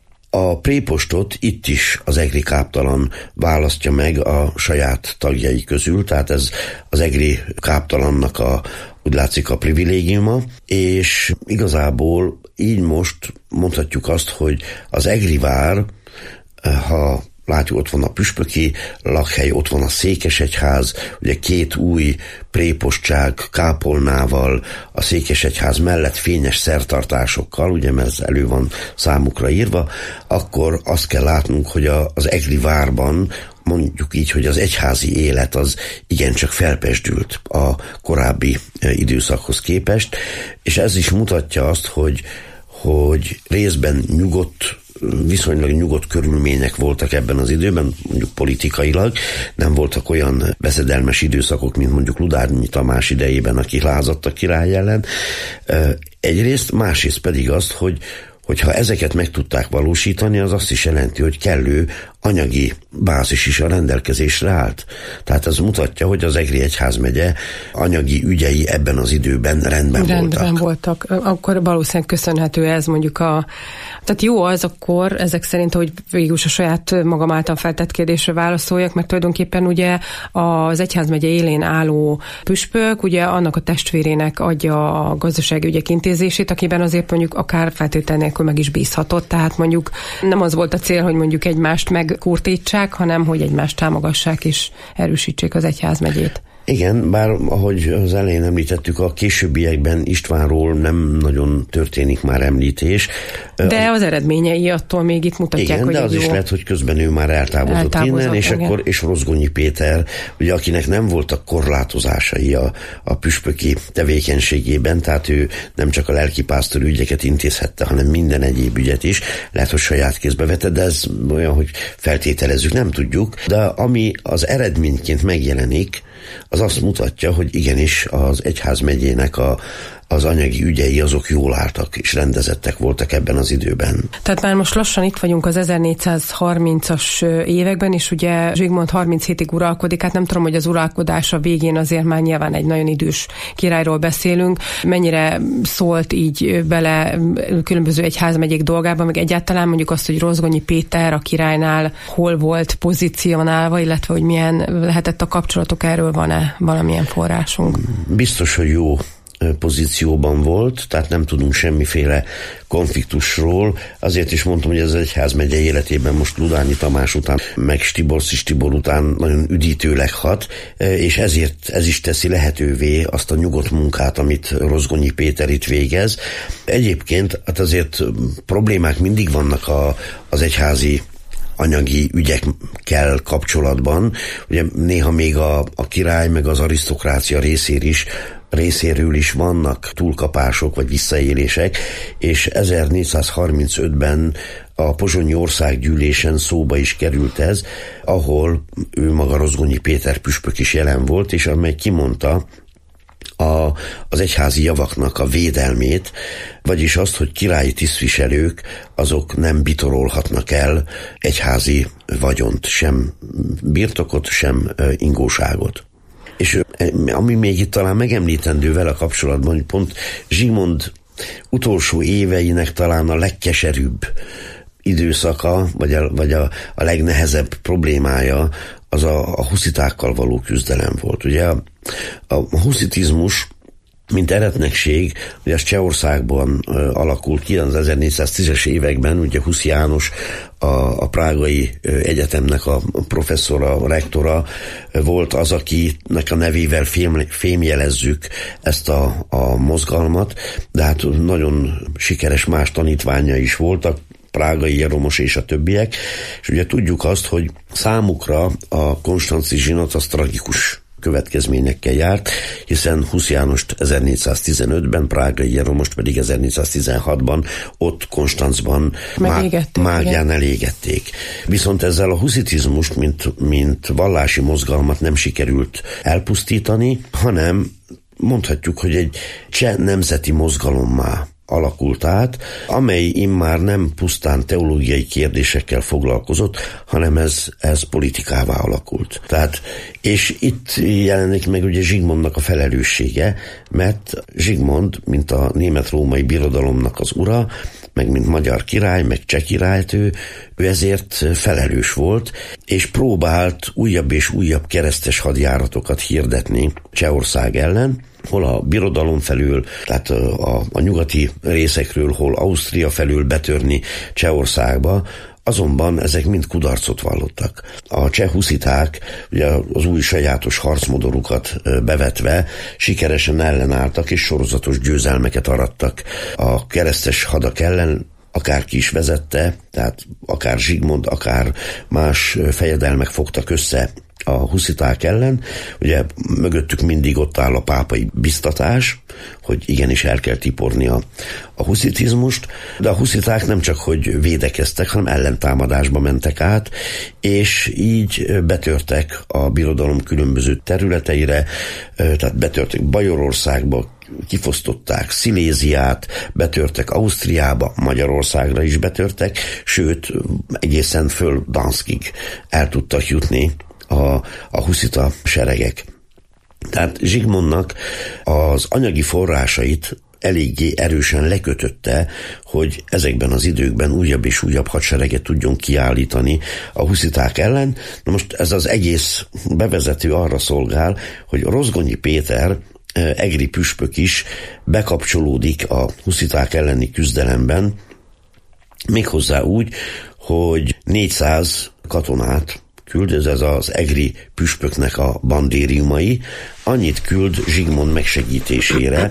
A prépostot itt is az egri káptalan választja meg a saját tagjai közül, tehát ez az egri káptalannak a, úgy látszik, a privilégiuma, és igazából így most mondhatjuk azt, hogy az egri vár, ha látjuk, ott van a püspöki lakhely, ott van a székesegyház, ugye két új prépostság kápolnával, a székesegyház mellett fényes szertartásokkal, ugye, mert ez elő van számukra írva, akkor azt kell látnunk, hogy a, az egri várban, mondjuk így, hogy az egyházi élet az igencsak felpesdült a korábbi időszakhoz képest, és ez is mutatja azt, hogy, hogy részben nyugodt, viszonylag nyugodt körülmények voltak ebben az időben, mondjuk politikailag, nem voltak olyan veszedelmes időszakok, mint mondjuk Ludányi Tamás idejében, aki lázadt a király ellen. Egyrészt, másrészt pedig azt, hogy hogyha ezeket meg tudták valósítani, az azt is jelenti, hogy kellő anyagi bázis is a rendelkezésre állt. Tehát ez mutatja, hogy az egri egyházmegye anyagi ügyei ebben az időben rendben,
rendben
voltak.
voltak. Akkor valószínűleg köszönhető ez mondjuk a... Tehát jó az akkor, ezek szerint, hogy végül a saját magam által feltett kérdésre válaszoljak, mert tulajdonképpen ugye az egyházmegye élén álló püspök, ugye annak a testvérének adja a gazdasági ügyek intézését, akiben azért mondjuk akár feltétel nélkül meg is bízhatott, tehát mondjuk nem az volt a cél, hogy mondjuk egymást megkurtítsák, hanem hogy egymást támogassák és erősítsék az egyházmegyét.
Igen, bár ahogy az elején említettük, a későbbiekben Istvánról nem nagyon történik már említés.
De az eredményei attól még itt mutatják,
igen,
hogy
de az
jó.
is lehet, hogy közben ő már eltávozott, eltávozott innen, és igen. Akkor és Rozgonyi Péter, ugye, akinek nem voltak korlátozásai a, a püspöki tevékenységében, tehát ő nem csak a lelkipásztor ügyeket intézhette, hanem minden egyéb ügyet is, lehet, hogy saját kézbe vette, de ez olyan, hogy feltételezzük, nem tudjuk, de ami az eredményként megjelenik, az azt mutatja, hogy igenis az egyházmegyének a, az anyagi ügyei azok jól álltak és rendezettek voltak ebben az időben.
Tehát már most lassan itt vagyunk az ezernégyszázharmincas években, és ugye Zsigmond harminchét évig uralkodik, hát nem tudom, hogy az uralkodása végén azért már nyilván egy nagyon idős királyról beszélünk, mennyire szólt így bele különböző egyházmegyék dolgába, meg egyáltalán mondjuk azt, hogy Rozgonyi Péter a királynál hol volt pozícionálva, illetve hogy milyen lehetett a kapcsolatok, erről van-e valamilyen forrásunk?
Biztos, hogy jó pozícióban volt, tehát nem tudunk semmiféle konfliktusról. Azért is mondtam, hogy ez az egyházmegye életében most Ludányi Tamás után, meg Stiborczis Tibor után nagyon üdítőleg hat, és ezért ez is teszi lehetővé azt a nyugodt munkát, amit Rozgonyi Péter itt végez. Egyébként hát azért problémák mindig vannak a, az egyházi anyagi ügyekkel kapcsolatban. Ugye néha még a, a király, meg az arisztokrácia részéről is részéről is vannak túlkapások vagy visszaélések, és ezernégyszázharmincötben a pozsonyi országgyűlésen szóba is került ez, ahol ő maga Rozgonyi Péter püspök is jelen volt, és amely kimondta a, az egyházi javaknak a védelmét, vagyis azt, hogy királyi tisztviselők azok nem bitorolhatnak el egyházi vagyont, sem birtokot, sem ingóságot. És ami még itt talán megemlítendő vele kapcsolatban, hogy pont Zsigmond utolsó éveinek talán a legkeserűbb időszaka, vagy a, vagy a, a legnehezebb problémája az a, a huszitákkal való küzdelem volt. Ugye a, a huszitizmus, mint eretnekség, hogy az Csehországban uh, alakult ki az ezernégyszáztízes években, ugye Husz János, a, a prágai uh, egyetemnek a professzora, a rektora uh, volt az, akinek a nevével fém, fémjelezzük ezt a, a mozgalmat, de hát nagyon sikeres más tanítványa is voltak, prágai Jeromos és a többiek, és ugye tudjuk azt, hogy számukra a konstanci zsinat az tragikus következményekkel járt, hiszen Husz Jánost ezernégyszáztizenötben, Prágai Jeromost pedig ezernégyszáztizenhatban ott Konstanzban Mágyán elégették. Viszont ezzel a huszitizmust, mint, mint vallási mozgalmat nem sikerült elpusztítani, hanem mondhatjuk, hogy egy cseh nemzeti mozgalommá alakult át, amely immár nem pusztán teológiai kérdésekkel foglalkozott, hanem ez, ez politikává alakult. Tehát, és itt jelenik meg ugye Zsigmondnak a felelőssége, mert Zsigmond, mint a német-római birodalomnak az ura, meg mint magyar király, meg cseh királyt, ő, ő ezért felelős volt, és próbált újabb és újabb keresztes hadjáratokat hirdetni Csehország ellen, hol a birodalom felül, tehát a, a nyugati részekről, hol Ausztria felül betörni Csehországba, azonban ezek mind kudarcot vallottak. A cseh husziták ugye az új sajátos harcmodorukat bevetve sikeresen ellenálltak és sorozatos győzelmeket arattak a keresztes hadak ellen, akár ki is vezette, tehát akár Zsigmond, akár más fejedelmek fogtak össze a husziták ellen. Ugye mögöttük mindig ott áll a pápai biztatás, hogy igenis el kell tiporni a, a huszitizmust, de a husziták nem csak hogy védekeztek, hanem ellentámadásba mentek át, és így betörtek a birodalom különböző területeire, tehát betörtek Bajorországba, kifosztották Sziléziát, betörtek Ausztriába, Magyarországra is betörtek, sőt, egészen föl Danzigig el tudtak jutni a, a huszita seregek. Tehát Zsigmondnak az anyagi forrásait eléggé erősen lekötötte, hogy ezekben az időkben újabb és újabb hadsereget tudjon kiállítani a husziták ellen. Na most ez az egész bevezető arra szolgál, hogy Rozgonyi Péter, egri püspök is bekapcsolódik a husziták elleni küzdelemben, méghozzá úgy, hogy négyszáz katonát küld, ez az egri püspöknek a bandériumai, annyit küld Zsigmond megsegítésére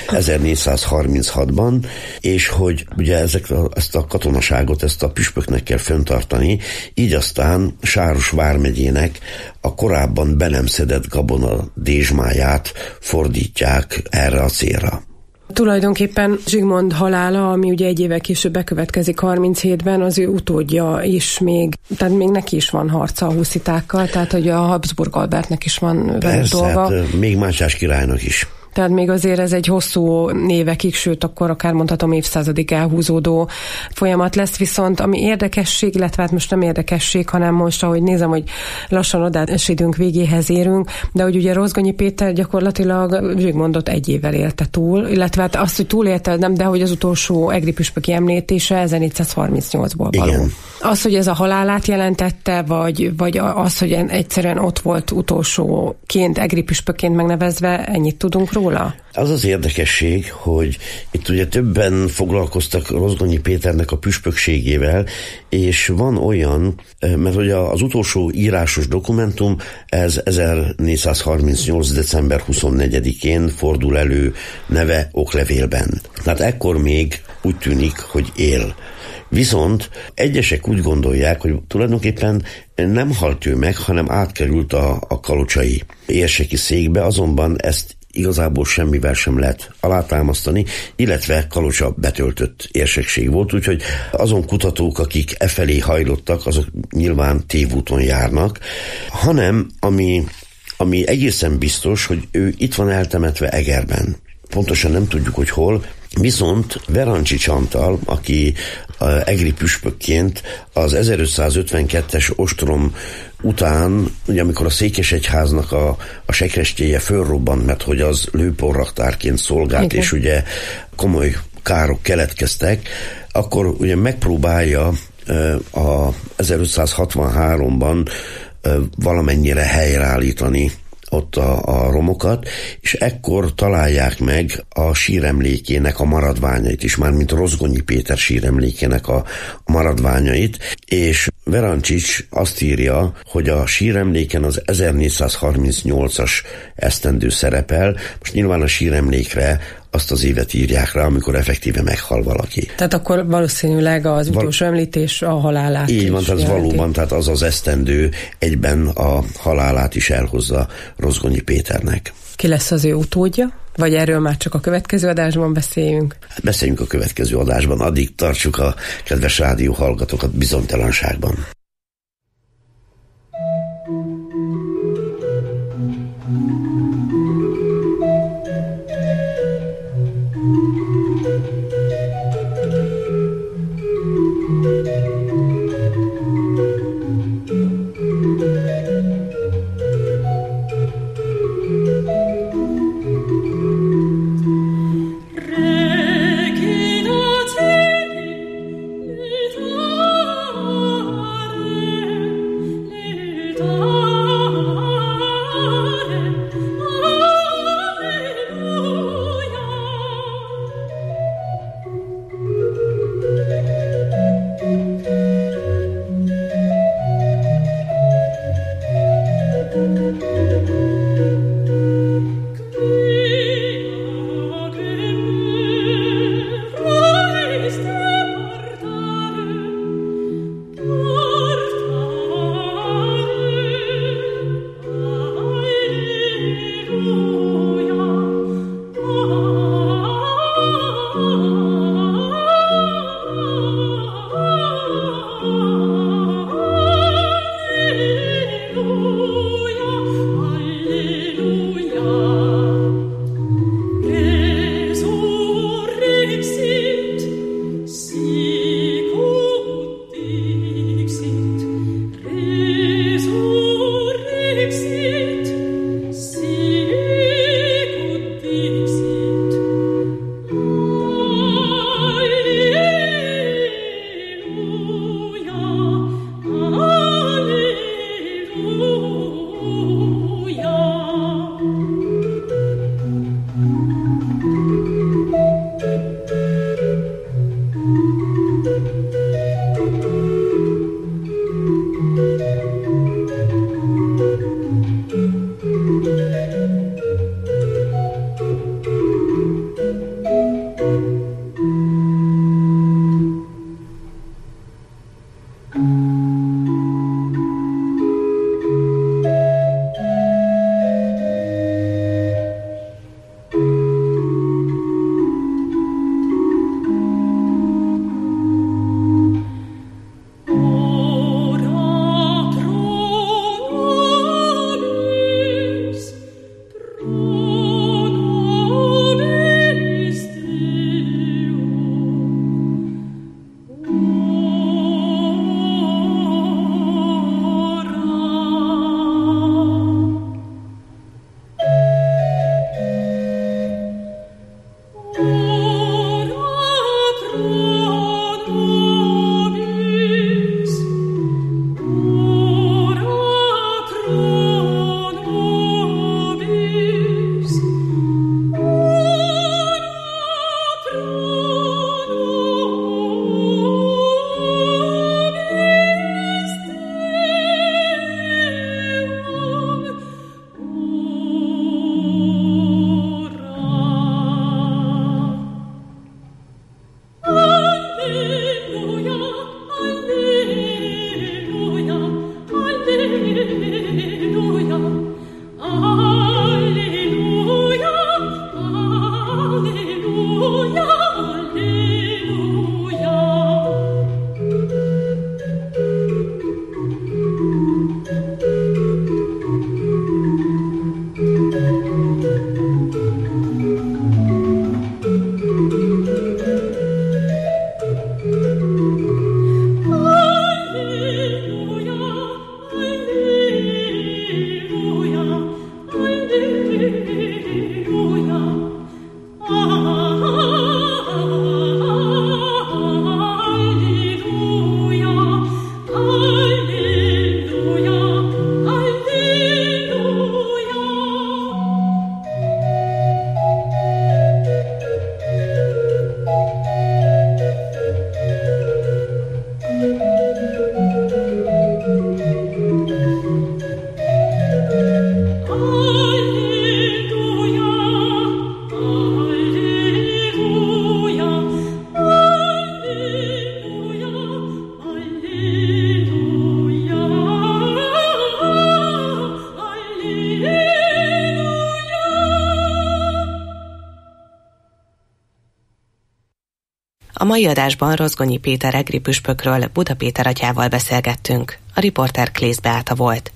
ezernégyszázharminchatban, és hogy ugye ezek a, ezt a katonaságot, ezt a püspöknek kell fenntartani, így aztán Sáros vármegyének a korábban be nem szedett gabona dézsmáját fordítják erre a célra.
Tulajdonképpen Zsigmond halála, ami ugye egy évvel később bekövetkezik harminchétben, az ő utódja is még, tehát még neki is van harca a huszitákkal, tehát hogy a Habsburg Albertnek is van velük dolga.
Hát, még Mátyás királynak is.
Tehát még azért ez egy hosszú évekig, sőt akkor akár mondhatom évszázadig elhúzódó folyamat lesz, viszont ami érdekesség, illetve hát most nem érdekesség, hanem most, ahogy nézem, hogy lassan odás időnk végéhez érünk, de hogy ugye Rozgonyi Péter gyakorlatilag Zsigmondot egy évvel élte túl, illetve hát azt, hogy túlélte, nem, de hogy az utolsó egri püspöki említése ezernégyszázharmincnyolcból való.
Igen.
Az, hogy ez a halálát jelentette, vagy, vagy az, hogy egyszerűen ott volt utolsóként, egri püspökként megnevezve, ennyit tudunk róla?
Az az érdekesség, hogy itt ugye többen foglalkoztak Rozgonyi Péternek a püspökségével, és van olyan, mert ugye az utolsó írásos dokumentum, ez ezernégyszázharmincnyolc. december huszonnegyedikén fordul elő neve oklevélben. Tehát ekkor még úgy tűnik, hogy él. Viszont egyesek úgy gondolják, hogy tulajdonképpen nem halt ő meg, hanem átkerült a, a kalocsai érseki székbe, azonban ezt igazából semmivel sem lehet alátámasztani, illetve Kalocsa betöltött érsekség volt, úgyhogy azon kutatók, akik e felé hajlottak, azok nyilván tévúton járnak, hanem ami, ami egészen biztos, hogy ő itt van eltemetve Egerben. Pontosan nem tudjuk, hogy hol, viszont Verancsics Antal, aki egri püspökként az ezerötszázötvenkettes ostrom után, ugye amikor a Székesegyháznak a, a sekrestjéje fölrobbant, mert hogy az lőporraktárként szolgált, igen, és ugye komoly károk keletkeztek, akkor ugye megpróbálja a ezerötszázhatvanháromban valamennyire helyreállítani ott a, a romokat, és ekkor találják meg a síremlékének a maradványait is, mármint Rozgonyi Péter síremlékének a, a maradványait, és Verancsics azt írja, hogy a síremléken az ezernégyszázharmincnyolcas esztendő szerepel. Most nyilván a síremlékre azt az évet írják rá, amikor effektíve meghal valaki.
Tehát akkor valószínűleg az utolsó Val- említés a halálát
Így van, tehát
jelenti.
valóban, tehát az az esztendő egyben a halálát is elhozza Rozgonyi Péternek.
Ki lesz az ő utódja? Vagy erről már csak a következő adásban beszéljünk?
Hát beszéljünk a következő adásban, addig tartsuk a kedves rádió hallgatókat bizonytalanságban.
Regina Celi, A mai adásban Rozgonyi Péter egri püspökről Buda Péter atyával beszélgettünk. A riporter Klész Beáta volt.